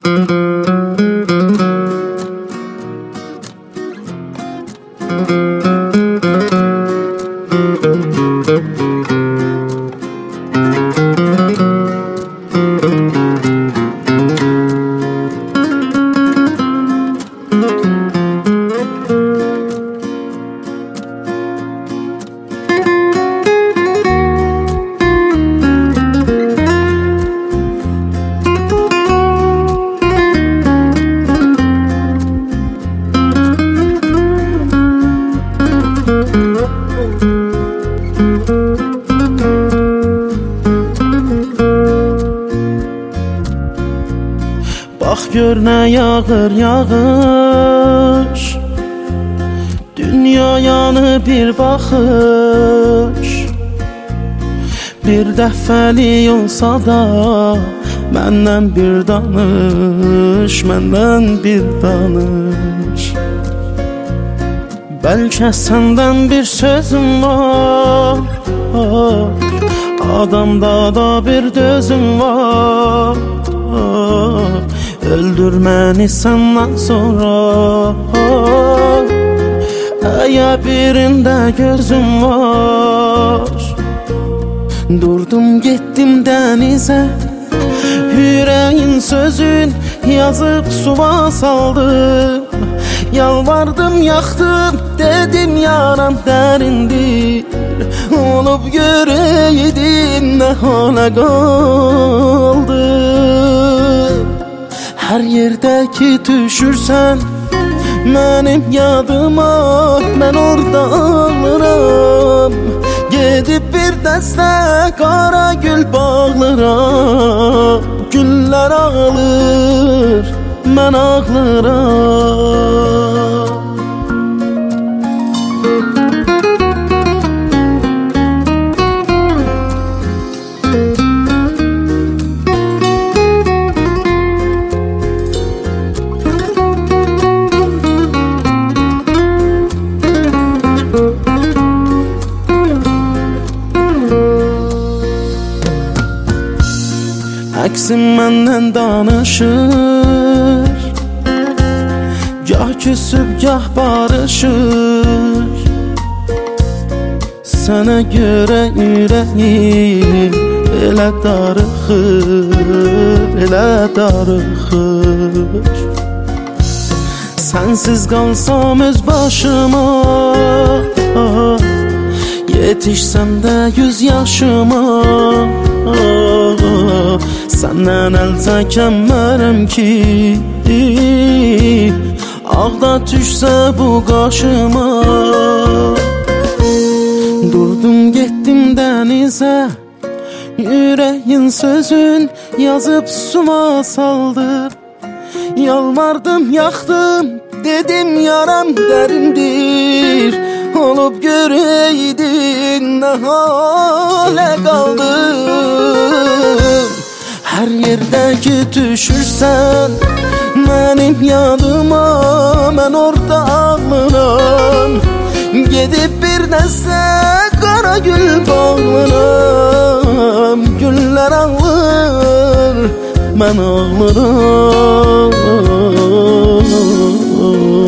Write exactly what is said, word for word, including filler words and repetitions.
Bax gör nə yağır yağış, dünyayanı bir baxış. Bir dəfəlik olsa da məndən bir danış, məndən bir danış. Bəlkə səndən bir sözüm var, adamda da bir dözüm var. Öldür məni səndən sonra, əgər birində gözüm var. Durdum getdim dənizə, yüreğin sözün yazıb suva saldım. Yalvardım yaxdım, dedim yaram dərindir. Olub görəydin nə hala qaldı. Hər yerdə ki düşürsən mənim yadıma, mən orada ağlıram. Gedib bir dəstə qara gül bağlıram. Güllər ağlır, mən ağlıram. Əksim məndən danışır, gah küsüb gah barışır. Sənə görə ürəyim elə darıxır, elə darıxır. Sənsiz qalsam öz başıma, yetişsəm də yüz yaşıma. Səndən əl çəkəmərəm ki, ağda düşsə bu qaşıma. Durdum getdim dənizə, yüreğin sözün yazıb suva saldım. Yalvardım yaxdım, dedim yaram dərindir. Olub görəydin nə halə qaldım. Hər yerdə ki düşürsən mənim yadıma, mən orada ağlıram. Gedib bir dəstə qara gül bağlıram. Güllər ağlır, mən ağlıram.